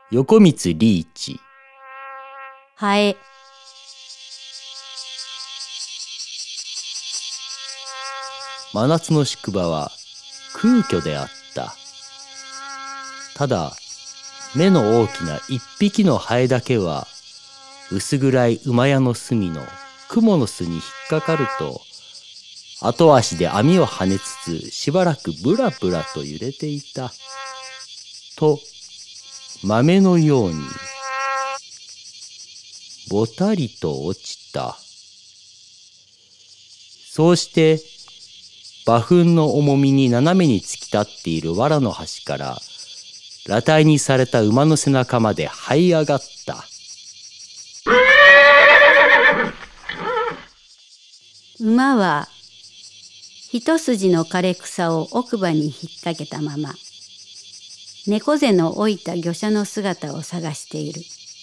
横光リーチ。 ハエ。 真夏の宿場は空虚であった。ただ目の大きな一匹のハエだけは薄暗い馬屋の隅の蜘蛛の巣に引っかかると後足で網を跳ねつつしばらくブラブラと揺れていた。と豆のようにぼたりと落ちた。そうして馬糞の重みに斜めに突き立っている藁の端から裸体にされた馬の背中まで這い上がった。 馬は一筋の枯れ草を奥歯に引っ掛けたまま猫背の老いた漁者の姿を探している。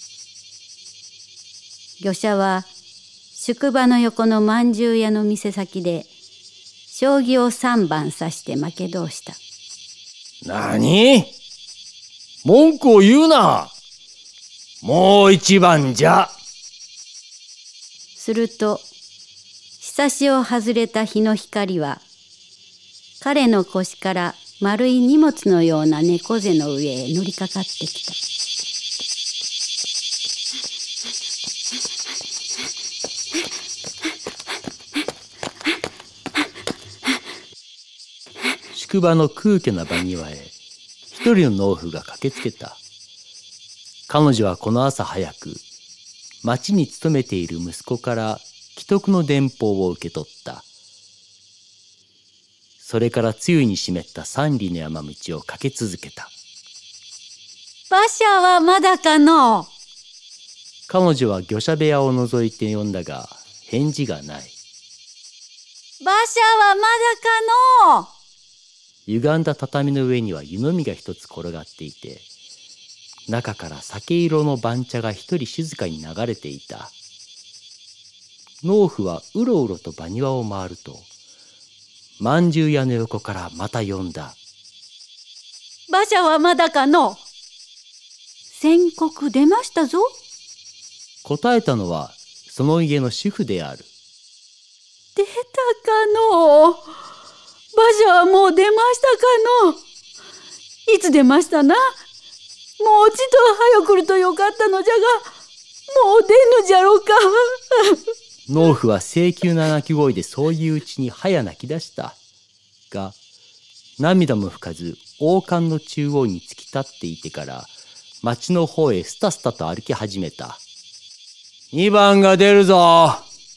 漁者は宿場の横のまんじゅう屋の店先で将棋を3番指して負けどうした。 なに？文句を言うな。もう一番じゃ。 するとひさしを外れた日の光は彼の腰から丸い荷物のような猫背の上へ乗りかかってきた。 宿場の空虚な場庭へ一人の農夫が駆けつけた。彼女はこの朝早く町に勤めている息子から奇特の電報を受け取った。それから露に湿った三里の山道を駆け続けた。 馬車はまだかの？ 彼女は御車部屋を覗いて呼んだが返事がない。 馬車はまだかの？ 歪んだ畳の上には湯飲みが一つ転がっていて、中から酒色の番茶が一人静かに流れていた。農夫はうろうろと場庭を回ると、まんじゅう屋の横からまた呼んだ。 馬車はまだかの？宣告出ましたぞ。 答えたのはその家の主婦である。 出たかの？馬車はもう出ましたかの？いつ出ましたな？もうちと早く来るとよかったのじゃが、もう出ぬじゃろうか。 農夫は請求な鳴き声でそういううちに早泣き出したが、涙も拭かず王冠の中央に突き立っていてから町の方へスタスタと歩き始めた。2番が出るぞ。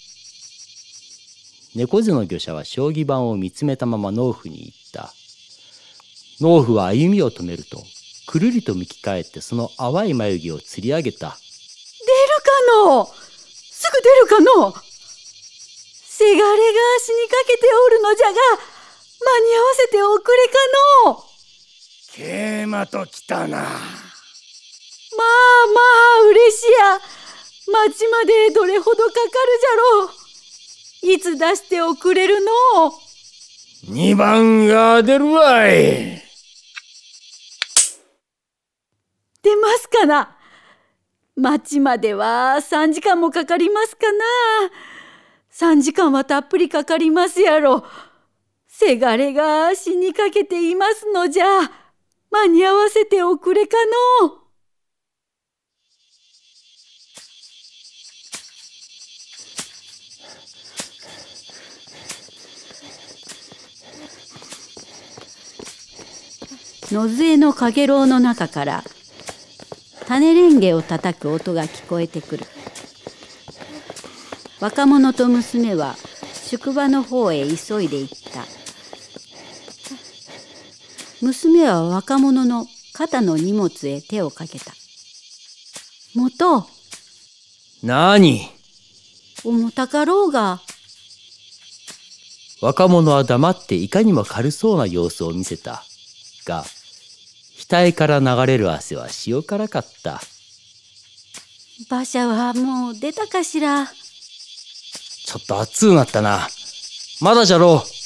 猫背の漁者は将棋盤を見つめたまま農夫に言った。農夫は歩みを止めるとくるりと向き返ってその淡い眉毛をつり上げた。 出るかの？すぐ出るかの？せがれが死にかけておるのじゃが、間に合わせておくれかの？ 桂馬ときたな。 まあ嬉しや。町までどれほどかかるじゃろう。いつ出しておくれるの ？2番が出るわい。 出ますかな？町までは3時間もかかりますかな。3時間はたっぷりかかりますやろ。せがれが死にかけていますのじゃ。間に合わせておくれかの？野杖のかげろうの中から種レンゲを叩く音が聞こえてくる。若者と娘は宿場の方へ急いで行った。娘は若者の肩の荷物へ手をかけた。元。 何？ 重たかろうが。 若者は黙っていかにも軽そうな様子を見せたが、額から流れる汗は塩辛かった。 馬車はもう出たかしら。 ちょっと熱うなったな。まだじゃろう。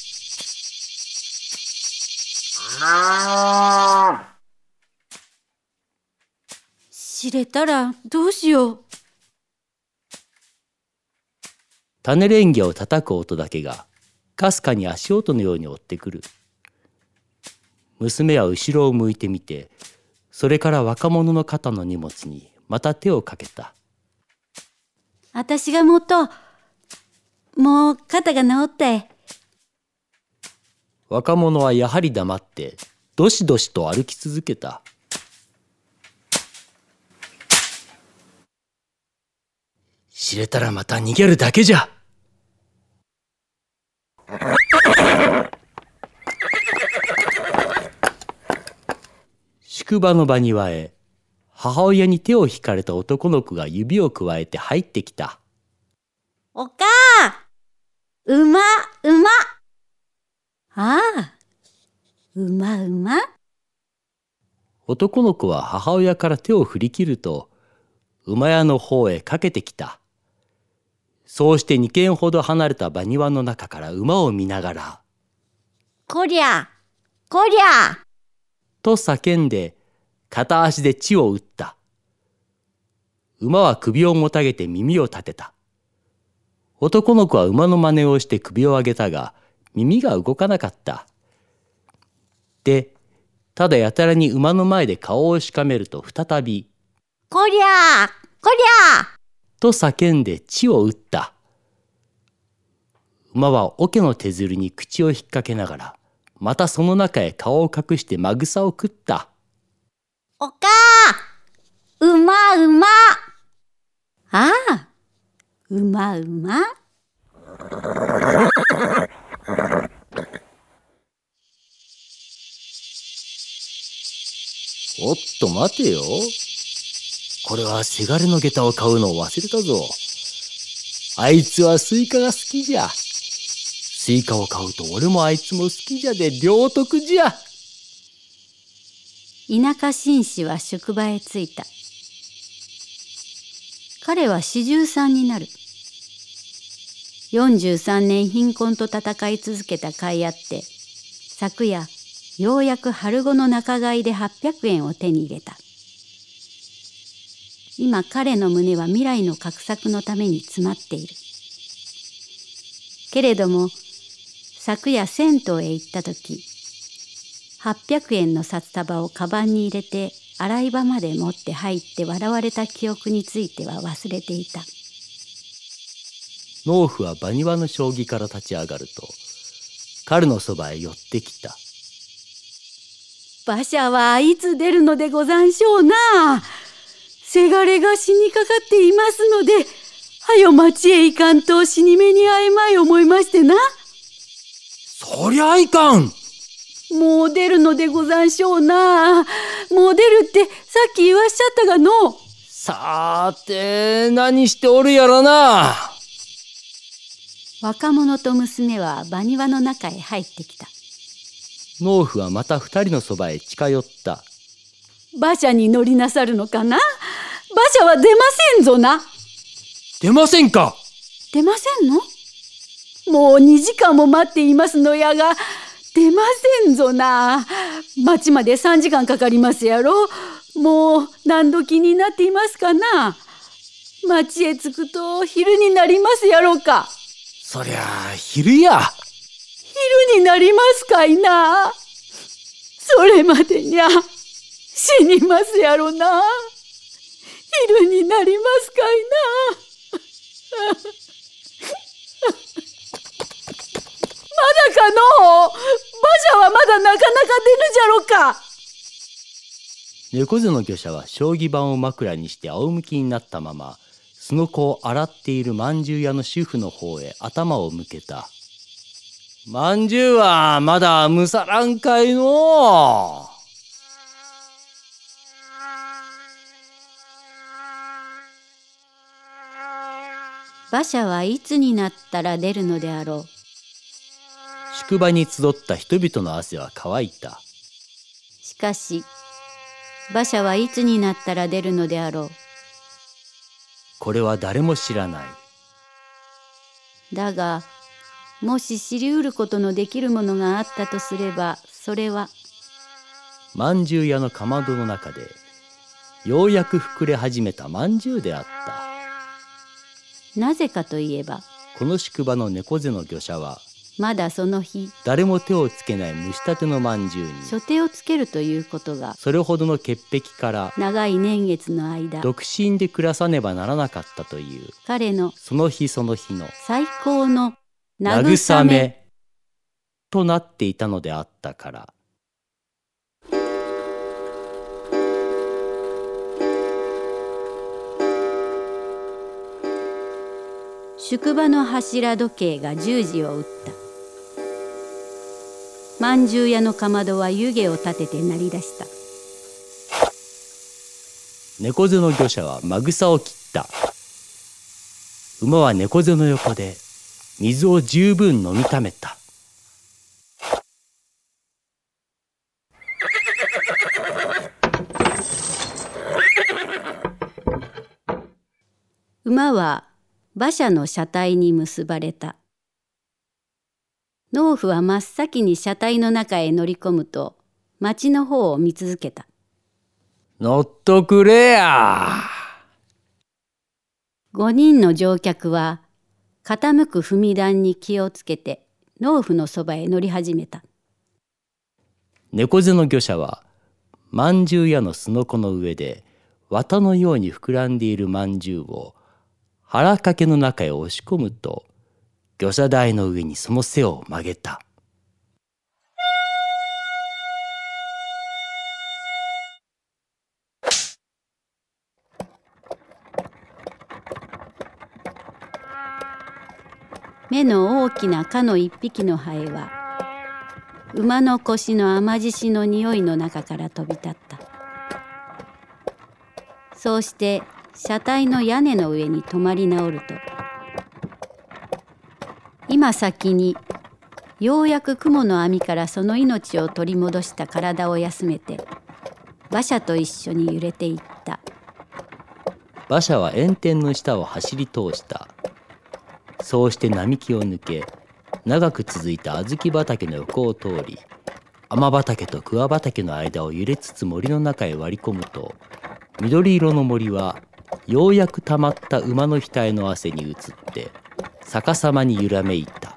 知れたらどうしよう。 種レンゲを叩く音だけがかすかに足音のように追ってくる。娘は後ろを向いてみて、それから若者の肩の荷物にまた手をかけた。 私がもう肩が治ったえ。 若者はやはり黙ってどしどしと歩き続けた。知れたらまた逃げるだけじゃ。宿場の場庭へ母親に手を引かれた男の子が指をくわえて入ってきた。 おかあ、馬。ああ、馬。 男の子は母親から手を振り切ると馬屋の方へかけてきた。そうして2軒ほど離れた場庭の中から馬を見ながら、 こりゃと叫んで片足で地を打った。馬は首をもたげて耳を立てた。男の子は馬の真似をして首を上げたが耳が動かなかった。で、ただやたらに馬の前で顔をしかめると再び、 こりゃと叫んで地を打った。馬は桶の手づるに口を引っ掛けながら、またその中へ顔を隠してまぐさを食った。 おかあ、馬。ああ、馬。 おっと待てよ。これはせがれの下駄を買うのを忘れたぞ。あいつはスイカが好きじゃ。スイカを買うと俺もあいつも好きじゃで両得じゃ。 田舎紳士は宿場へ着いた。彼は43になる。43年貧困と戦い続けた甲斐あって、昨夜ようやく春後の仲買で800円を手に入れた。今彼の胸は未来の画策のために詰まっている。けれども昨夜銭湯へ行った時、800円の札束をカバンに入れて洗い場まで持って入って笑われた記憶については忘れていた。 農夫は場庭の将棋から立ち上がると彼のそばへ寄ってきた。 馬車はいつ出るのでござんしょうな。せがれが死にかかっていますので、はよ町へ行かんと死に目に会えまい思いましてな。 そりゃいかん。 もう出るのでござんしょうな。もう出るってさっき言わしちゃったがの。 さーて何しておるやらな。 若者と娘は場庭の中へ入ってきた。 農夫はまた2人のそばへ近寄った。 馬車に乗りなさるのかな。馬車は出ませんぞな。 出ませんか。 出ませんの。もう2時間も待っていますのやが出ませんぞな。町まで3時間かかりますやろ。もう何時になっていますかな。町へ着くと昼になりますやろうか。 そりゃあ昼や。 昼になりますかいな。それまでにゃ死にますやろな。昼になりますかいな。まだかのう。馬車はまだなかなか出ぬじゃろか。 猫背の御者は将棋盤を枕にして仰向きになったまま、その子を洗っているまんじゅう屋の主婦の方へ頭を向けた。まんじゅうはまだむさらんかいのう。 馬車はいつになったら出るのであろう。 宿場に集った人々の汗は乾いた。 しかし馬車はいつになったら出るのであろう。 これは誰も知らない。 だがもし知りうることのできるものがあったとすれば、それはまんじゅう屋のかまどの中でようやく膨れ始めたまんじゅうであった。 なぜかといえば、 この宿場の猫背の業者はまだその日、 誰も手をつけない蒸したてのまんじゅうに所手をつけるということが、 それほどの潔癖から長い年月の間、 独身で暮らさねばならなかったという彼のその日その日の最高の慰めとなっていたのであったから。 宿場の柱時計が10時を打った。まんじゅう屋のかまどは湯気を立てて鳴り出した。 猫背の業者はまぐさを切った。馬は猫背の横で水を十分飲みためた。 馬は馬車の車体に結ばれた。農夫は真っ先に車体の中へ乗り込むと、町の方を見続けた。 乗っとくれや。 5人の乗客は傾く踏み段に気をつけて農夫のそばへ乗り始めた。 猫背の業者はまんじゅう屋のすのこの上で綿のように膨らんでいるまんじゅうを腹掛けの中へ押し込むと、業者台の上にその背を曲げた。 目の大きな蚊の一匹のハエは、馬の腰の甘獅子の匂いの中から飛び立った。そうして車体の屋根の上に止まり直ると、今先にようやく雲の網からその命を取り戻した体を休めて、馬車と一緒に揺れていった。 馬車は炎天の下を走り通した。そうして並木を抜け、長く続いた小豆畑の横を通り、甘畑と桑畑の間を揺れつつ森の中へ割り込むと、緑色の森はようやくたまった馬の額の汗に移って逆さまに揺らめいた。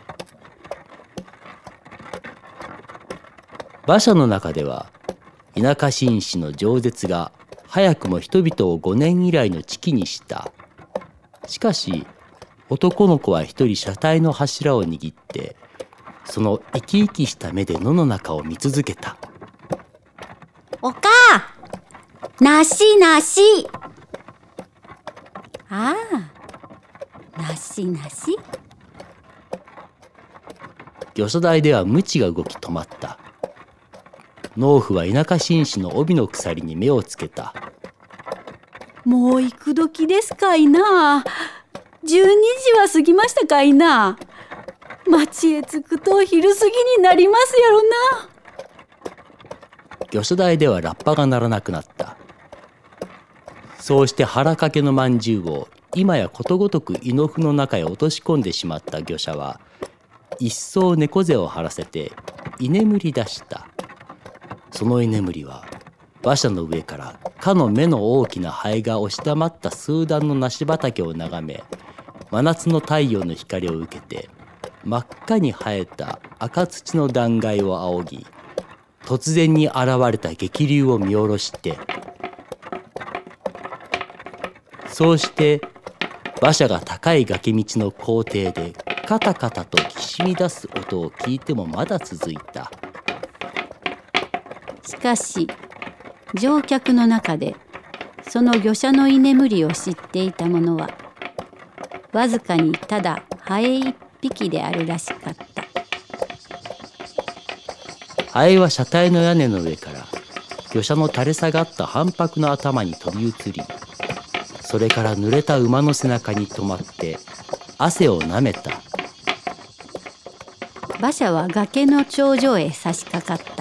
馬車の中では田舎紳士の饒舌が早くも人々を5年以来の危機にした。しかし男の子は一人車体の柱を握って、その生き生きした目で野の中を見続けた。 おかあ、梨梨。ああ、梨梨。 魚所台では鞭が動き止まった。農夫は田舎紳士の帯の鎖に目をつけた。 もう幾時ですかいな。12時は過ぎましたかいな。町へ着くと昼過ぎになりますやろな。 魚所台ではラッパが鳴らなくなった。そうして腹掛けのまんじゅうを今やことごとく胃の腑の中へ落とし込んでしまった魚者は、一層猫背を張らせて居眠り出した。その居眠りは馬車の上からかの目の大きなハエが押し黙った数段の梨畑を眺め、真夏の太陽の光を受けて真っ赤に生えた赤土の断崖を仰ぎ、突然に現れた激流を見下ろして、そうして馬車が高い崖道の校庭でカタカタときしみ出す音を聞いてもまだ続いた。 しかし乗客の中でその魚者の居眠りを知っていた者はわずかにただハエ一匹であるらしかった。 ハエは車体の屋根の上から魚者の垂れ下がった反白の頭に飛び移り、それから濡れた馬の背中に止まって汗をなめた。 馬車は崖の頂上へ差し掛かった。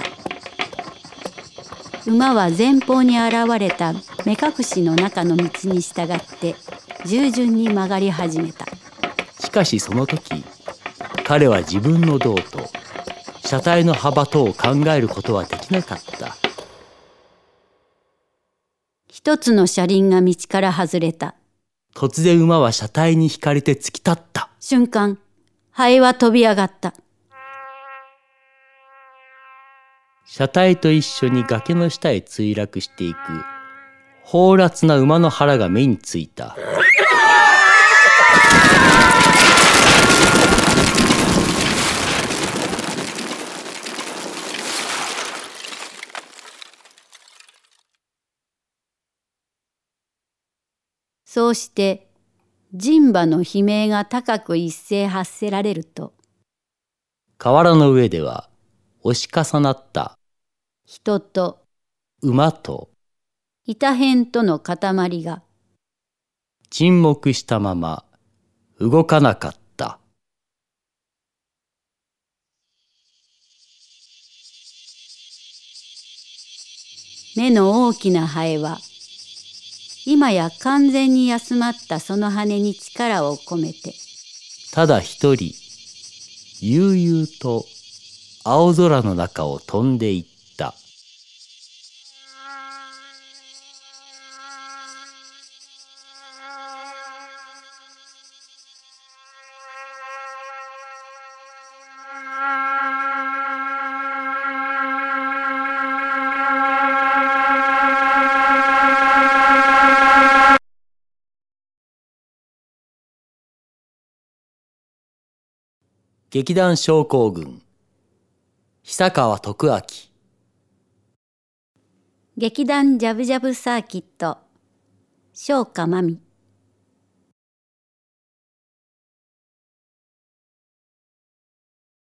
馬は前方に現れた目隠しの中の道に従って従順に曲がり始めた。 しかしその時、彼は自分の胴と車体の幅とを考えることはできなかった。 一つの車輪が道から外れた。 突然馬は車体にひかれて突き立った。 瞬間、ハエは飛び上がった。 車体と一緒に崖の下へ墜落していく放埓な馬の腹が目についた。 そうして人馬の悲鳴が高く一斉発せられると、 河原の上では押し重なった人と馬と板片との塊が沈黙したまま動かなかった。 目の大きなハエは今や完全に休まったその羽に力を込めて、 ただ一人悠々と青空の中を飛んでいった。劇団症候群、久川徳明。 劇団ジャブジャブサーキット、正華真美。